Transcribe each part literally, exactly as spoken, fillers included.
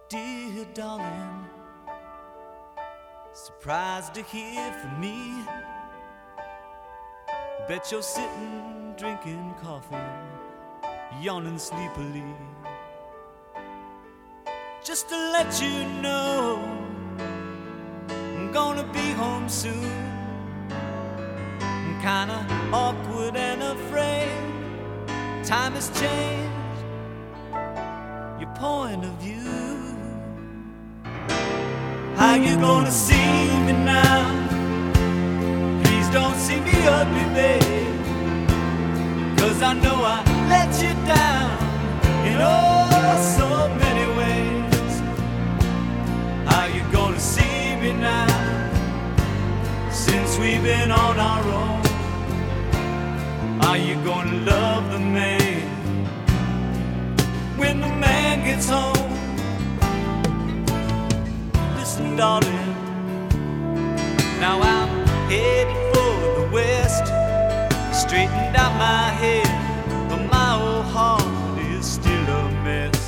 Dear darling, surprised to hear from me. Bet you're sitting drinking coffee, yawning sleepily. Just to let you know, I'm gonna be home soon. I'm kinda awkward and afraid. Time has changed your point of view. How you gonna see me now? Please don't see me ugly, babe, 'cause I know I let you down in oh so many ways. How you gonna see me now, since we've been on our own? Are you gonna love the man when the man gets home? Listen, darling, now I'm headed for the west. Straightened out my head, but my old heart is still a mess.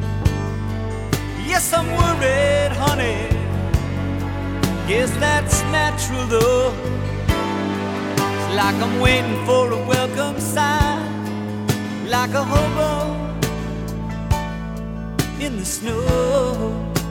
Yes, I'm worried, honey. Guess that's natural, though. It's like I'm waiting for a welcome sign, like a hobo in the snow.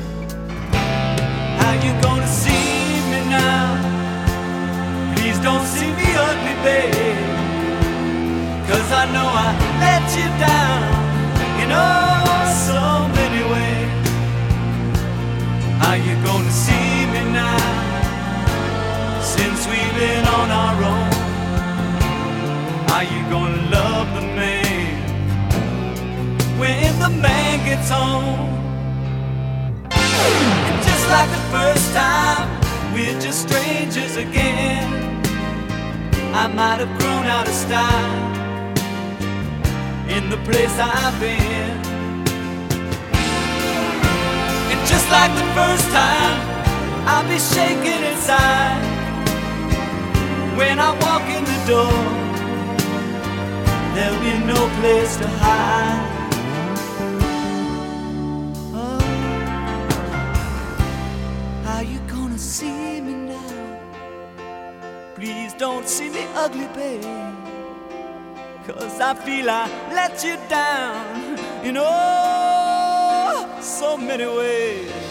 How you gonna see me now? Please don't see me ugly, babe, 'cause I know I let you down in oh so many ways. How you gonna see me now, since we've been on our own? Are you gonna love the man when the man gets home? And just like the first time, we're just strangers again. I might have grown out of style in the place I've been. And just like the first time, I'll be shaking inside when I walk in the door. There'll be no place to hide. Oh, how you gonna see me now? Please don't see me ugly, babe, 'cause I feel I let you down in oh so many ways.